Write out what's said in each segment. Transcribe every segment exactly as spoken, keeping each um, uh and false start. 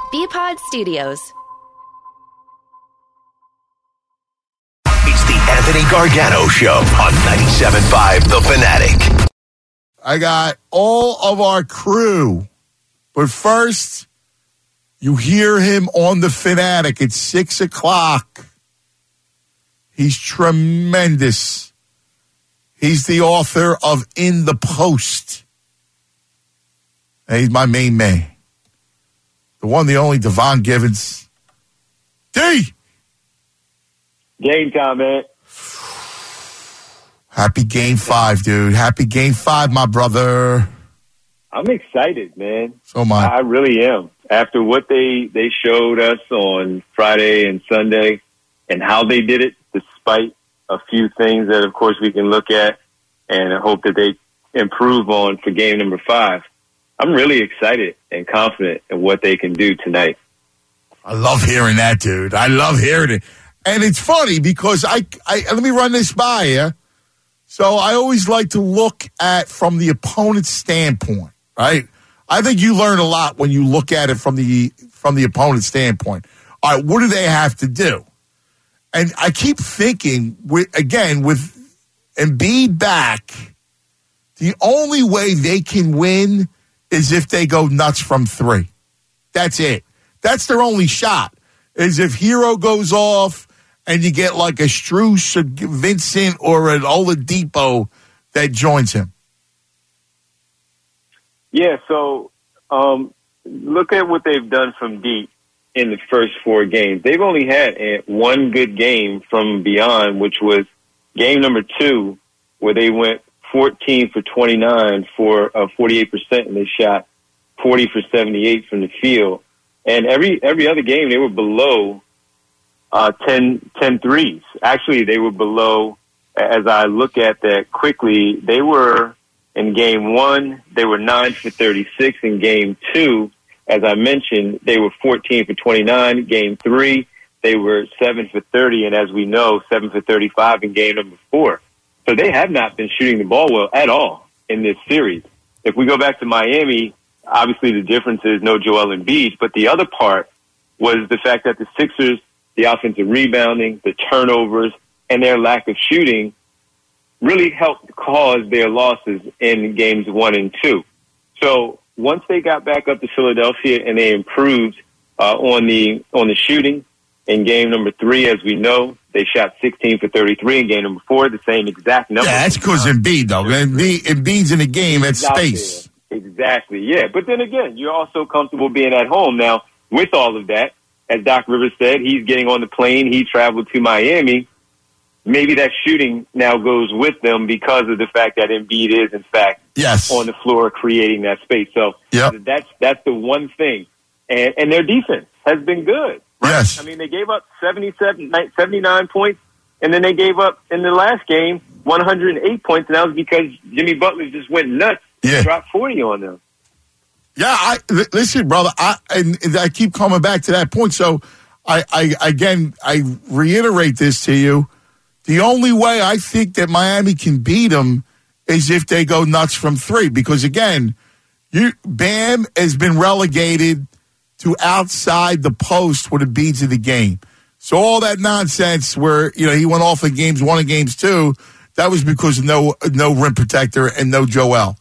B-Pod Studios. It's the Anthony Gargano Show on ninety-seven point five The Fanatic. I got all of our crew, but first, you hear him on The Fanatic at six o'clock. He's tremendous. He's the author of In the Post. And he's my main man. The one, the only, Devon Givens. D! Game time, man. Happy game five, dude. Happy game five, my brother. I'm excited, man. So am I. I really am. After what they, they showed us on Friday and Sunday and how they did it, despite a few things that, of course, we can look at and I hope that they improve on for game number five. I'm really excited and confident in what they can do tonight. I love hearing that, dude. I love hearing it. And it's funny because I, I let me run this by you. So I always like to look at from the opponent's standpoint, right? I think you learn a lot when you look at it from the from the opponent's standpoint. All right, what do they have to do? And I keep thinking, with, again, with Embiid back, the only way they can win is if they go nuts from three. That's it. That's their only shot, is if Hero goes off and you get like a Strus, a Vincent, or an Oladipo that joins him. Yeah, so um, look at what they've done from deep in the first four games. They've only had a, one good game from beyond, which was game number two, where they went fourteen for twenty-nine for uh, forty-eight percent, and they shot forty for seventy-eight from the field. And every every other game, they were below uh, ten, ten threes. Actually, they were below, as I look at that quickly, they were in game one, they were nine for thirty-six. In game two, as I mentioned, they were fourteen for twenty-nine. Game three, they were seven for thirty. And as we know, seven for thirty-five in game number four. So they have not been shooting the ball well at all in this series. If we go back to Miami, obviously the difference is no Joel Embiid, but the other part was the fact that the Sixers, the offensive rebounding, the turnovers, and their lack of shooting really helped cause their losses in games one and two. So once they got back up to Philadelphia and they improved uh, on the on the shooting in game number three, as we know, they shot sixteen for thirty-three in game number four, the same exact number. Yeah, that's because Embiid, though. Embiid, Embiid's in the game at space. Exactly, yeah. But then again, you're also comfortable being at home. Now, with all of that, as Doc Rivers said, he's getting on the plane. He traveled to Miami. Maybe that shooting now goes with them because of the fact that Embiid is, in fact, yes, on the floor creating that space. So yep. that's that's the one thing. And, and their defense has been good. Right? Yes. I mean, they gave up seventy-seven, seventy-nine points, and then they gave up, in the last game, one hundred eight points, and that was because Jimmy Butler just went nuts yeah. and dropped forty on them. Yeah, I listen, brother, I and, and I keep coming back to that point. So, I, I again, I reiterate this to you. The only way I think that Miami can beat them is if they go nuts from three. Because, again, you Bam has been relegated to outside the post with the beats of the game. So all that nonsense where, you know, he went off in games one and games two, that was because of no, no rim protector and no Joel.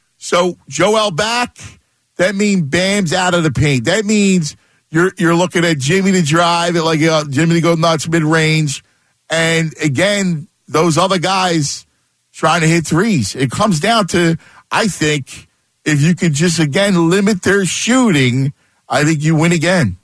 So Joel back, that means Bam's out of the paint. That means you're you're looking at Jimmy to drive it, like uh, Jimmy to go nuts mid-range. And, again, those other guys trying to hit threes. It comes down to, I think, if you could just, again, limit their shooting, I think you win again.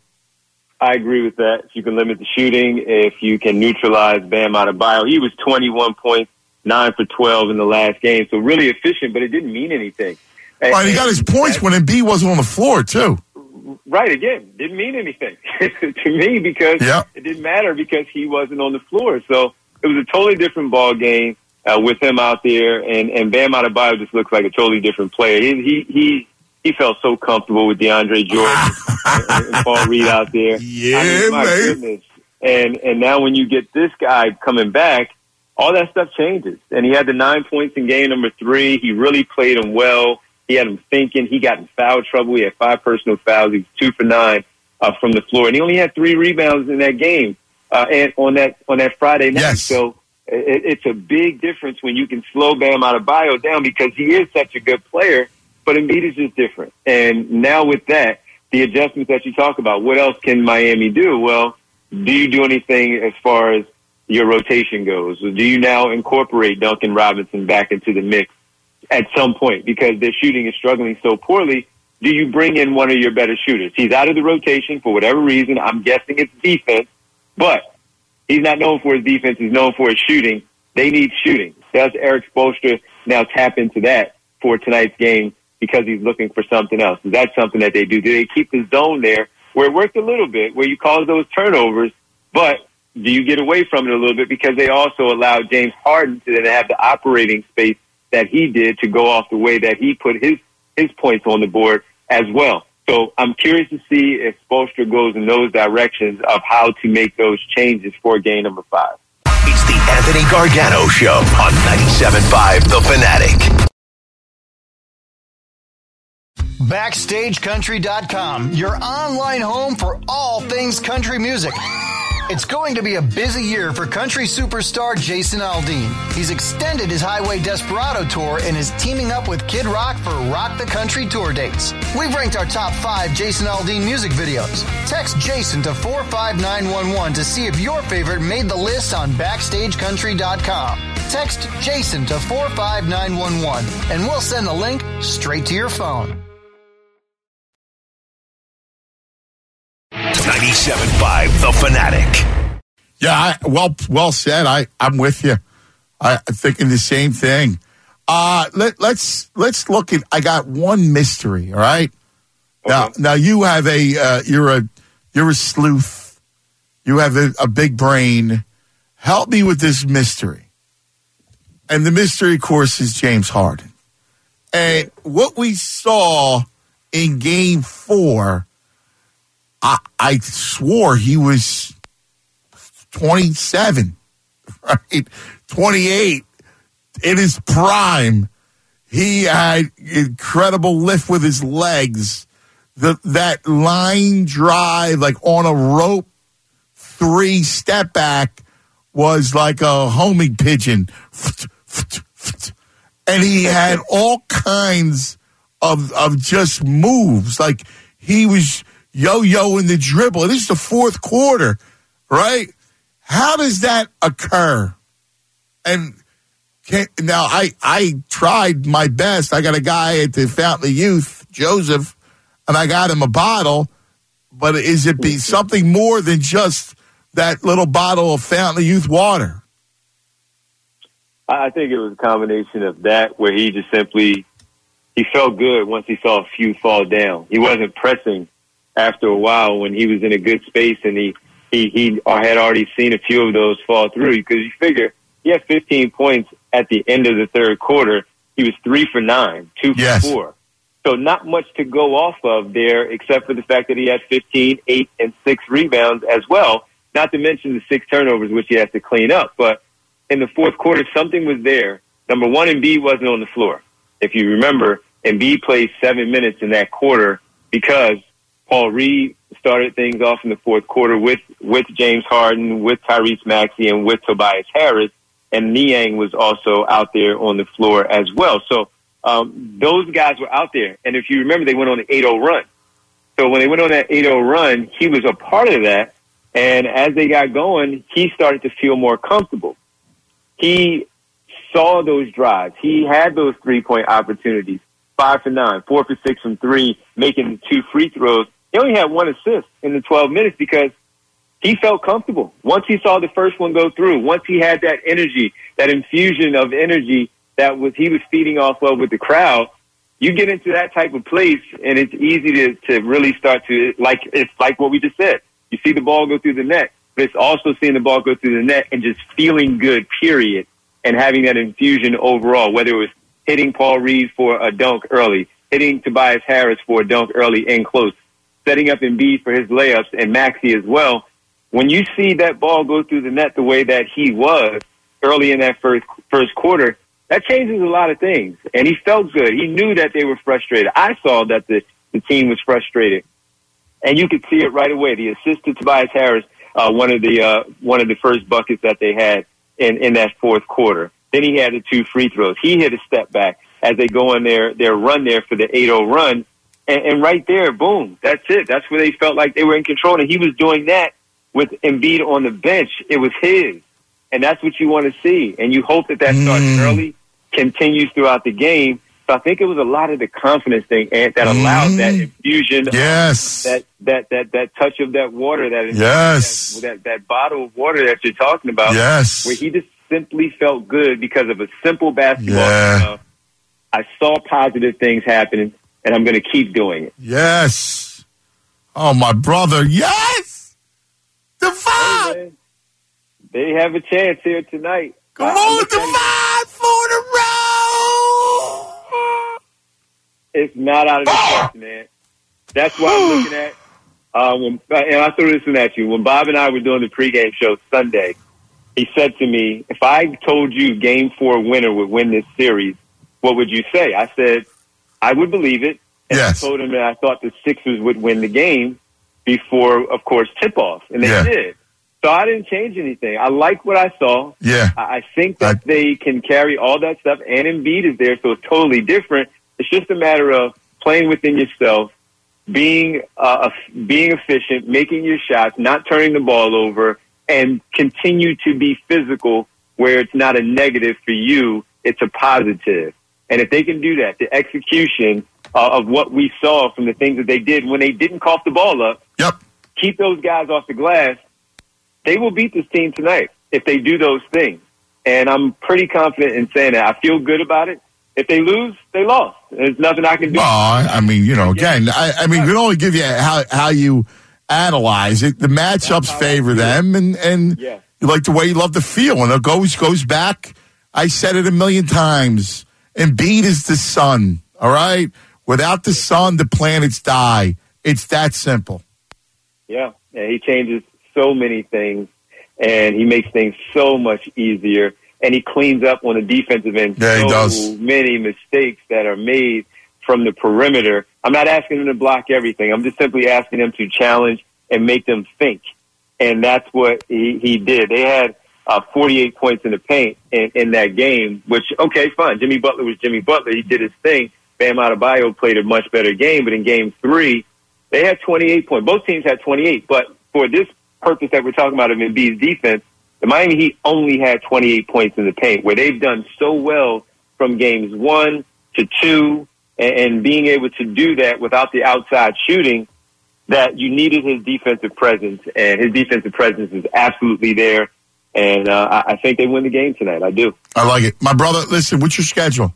I agree with that. If you can limit the shooting, if you can neutralize Bam Adebayo. He was twenty-one points, nine for twelve in the last game, so really efficient, but it didn't mean anything. Well, and he got his points when Embiid wasn't on the floor, too. Right, again, didn't mean anything to me because yep. it didn't matter because he wasn't on the floor. So it was a totally different ball game uh, with him out there, and, and Bam Adebayo just looks like a totally different player. He he he, he felt so comfortable with DeAndre Jordan and, and Paul Reed out there. Yeah, I mean, my man. goodness. And, and now when you get this guy coming back, all that stuff changes. And he had the nine points in game number three. He really played him well. He had him thinking. He got in foul trouble. He had five personal fouls. He was two for nine uh, from the floor. And he only had three rebounds in that game uh, and on that on that Friday night. Yes. So it, it's a big difference when you can slow Bam Adebayo down because he is such a good player, but Embiid is just different. And now with that, the adjustments that you talk about, what else can Miami do? Well, do you do anything as far as your rotation goes? Do you now incorporate Duncan Robinson back into the mix at some point because their shooting is struggling so poorly? Do you bring in one of your better shooters? He's out of the rotation for whatever reason. I'm guessing it's defense, but he's not known for his defense. He's known for his shooting. They need shooting. Does Eric Spoelstra now tap into that for tonight's game because he's looking for something else? Is that something that they do? Do they keep the zone there where it worked a little bit, where you cause those turnovers, but do you get away from it a little bit because they also allowed James Harden to then have the operating space that he did to go off the way that he put his, his points on the board as well? So I'm curious to see if Spoelstra goes in those directions of how to make those changes for game number five. It's the Anthony Gargano Show on ninety-seven point five The Fanatic. Backstage Country dot com, your online home for all things country music. It's going to be a busy year for country superstar Jason Aldean. He's extended his Highway Desperado tour and is teaming up with Kid Rock for Rock the Country tour dates. We've ranked our top five Jason Aldean music videos. Text Jason to four five nine one one to see if your favorite made the list on Backstage Country dot com. Text Jason to four five nine one one and we'll send the link straight to your phone. ninety-seven point five The Fanatic. Yeah, I, well, well said. I, I'm with you. I, I'm thinking the same thing. Uh, let, let's let's look at. I got one mystery. All right. Okay. Now, now you have a uh, you're a you're a sleuth. You have a, a big brain. Help me with this mystery. And the mystery, of course, is James Harden. And what we saw in Game Four. I, I swore he was twenty-seven, right? twenty-eight in his prime. He had incredible lift with his legs. The, that line drive, like on a rope, three step back, was like a homing pigeon. And he had all kinds of, of just moves. Like he was yo-yo in the dribble. This is the fourth quarter, right? How does that occur? And can, now I I tried my best. I got a guy at the Fountain of Youth, Joseph, and I got him a bottle. But is it be something more than just that little bottle of Fountain of Youth water? I think it was a combination of that, where he just simply he felt good once he saw a few fall down. He wasn't pressing after a while when he was in a good space and he, he, he had already seen a few of those fall through, because you figure he had fifteen points at the end of the third quarter. He was three for nine, two for yes. four. So not much to go off of there except for the fact that he had fifteen, eight, and six rebounds as well, not to mention the six turnovers, which he has to clean up. But in the fourth quarter, something was there. Number one, Embiid wasn't on the floor. If you remember, Embiid played seven minutes in that quarter because Paul Reed started things off in the fourth quarter with, with James Harden, with Tyrese Maxey, and with Tobias Harris, and Niang was also out there on the floor as well. So um, those guys were out there. And if you remember, they went on an eight oh run. So when they went on that eight oh run, he was a part of that. And as they got going, he started to feel more comfortable. He saw those drives. He had those three-point opportunities, five for nine, four for six from three, making two free throws. He only had one assist in the twelve minutes because he felt comfortable. Once he saw the first one go through, once he had that energy, that infusion of energy that was he was feeding off of with the crowd, you get into that type of place, and it's easy to, to really start to, like, it's like what we just said. You see the ball go through the net, but it's also seeing the ball go through the net and just feeling good, period, and having that infusion overall, whether it was hitting Paul Reed for a dunk early, hitting Tobias Harris for a dunk early and close, setting up Embiid for his layups, and Maxey as well. When you see that ball go through the net the way that he was early in that first first quarter, that changes a lot of things. And he felt good. He knew that they were frustrated. I saw that the, the team was frustrated. And you could see it right away. The assist to Tobias Harris, uh, one of the uh, one of the first buckets that they had in, in that fourth quarter. Then he had the two free throws. He hit a step back as they go on their, their run there for the eight oh run. And, and right there, boom, that's it. That's where they felt like they were in control. And he was doing that with Embiid on the bench. It was his. And that's what you want to see. And you hope that that starts mm. early, continues throughout the game. So I think it was a lot of the confidence thing and that allowed mm. that infusion, yes, that, that that that touch of that water, that yes, that, that that bottle of water that you're talking about, yes, where he just simply felt good because of a simple basketball. Yeah. Uh, I saw positive things happening, and I'm going to keep doing it. Yes. Oh, my brother, yes. Devon. Hey, they have a chance here tonight. Come uh, on, Devon, for the road. It's not out of the question, man. That's what I'm looking at. Uh, when, and I threw this one at you. When Bob and I were doing the pregame show Sunday, he said to me, if I told you game four winner would win this series, what would you say? I said, I would believe it. And yes. I told him that I thought the Sixers would win the game before, of course, tip-off. And they yeah. did. So I didn't change anything. I like what I saw. Yeah. I, I think that I, they can carry all that stuff. And Embiid is there, so it's totally different. It's just a matter of playing within yourself, being uh, being efficient, making your shots, not turning the ball over, and continue to be physical where it's not a negative for you, it's a positive. And if they can do that, the execution uh, of what we saw from the things that they did when they didn't cough the ball up, yep. keep those guys off the glass, they will beat this team tonight if they do those things. And I'm pretty confident in saying that. I feel good about it. If they lose, they lost. There's nothing I can do. Well, I mean, you know, again, I, I mean, we can only give you how how you analyze it. The matchups favor them, and, and yeah. you like the way you love the feel. And it goes goes back. I said it a million times. Embiid is the sun, all right? Without the sun, the planets die. It's that simple. Yeah, and he changes so many things, and he makes things so much easier. And he cleans up on the defensive end yeah, so he does. many mistakes that are made from the perimeter. I'm not asking him to block everything. I'm just simply asking him to challenge and make them think. And that's what he, he did. They had uh, forty-eight points in the paint in, in that game, which, okay, fine. Jimmy Butler was Jimmy Butler. He did his thing. Bam Adebayo played a much better game. But in game three, they had twenty-eight points. Both teams had twenty-eight. But for this purpose that we're talking about of Embiid's defense, the Miami Heat only had twenty-eight points in the paint, where they've done so well from games one to two, and, and being able to do that without the outside shooting, that you needed his defensive presence, and his defensive presence is absolutely there. And uh, I, I think they win the game tonight. I do. I like it. My brother, listen, what's your schedule?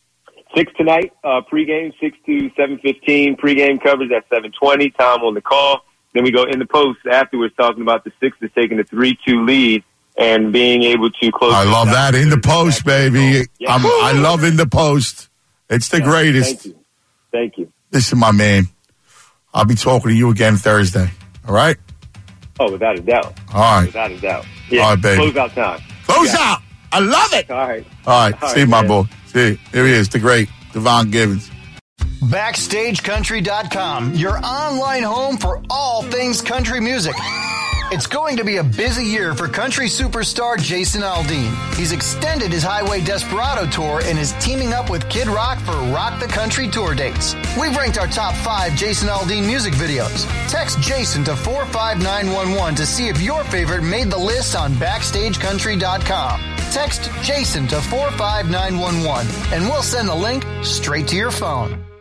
Six tonight, uh, pregame, six to seven fifteen. Pregame coverage at seven twenty. Tom on the call. Then we go in the post afterwards talking about the Sixers taking a three two lead and being able to close. I love that. In the post, baby. Yeah. I'm, I love in the post. It's the yeah, greatest. Thank you. Thank you. Listen, my man, I'll be talking to you again Thursday. All right? Oh, without a doubt. All right. Without a doubt. Yeah. All right, baby. Close out time. Close out. I love it. All right. All right. All See right, my man. boy. See, here he is, the great Devon Givens. Backstage Country dot com, your online home for all things country music. It's going to be a busy year for country superstar Jason Aldean. He's extended his Highway Desperado tour and is teaming up with Kid Rock for Rock the Country tour dates. We've ranked our top five Jason Aldean music videos. Text Jason to four five nine one one to see if your favorite made the list on Backstage Country dot com. Text Jason to four five nine one one and we'll send the link straight to your phone.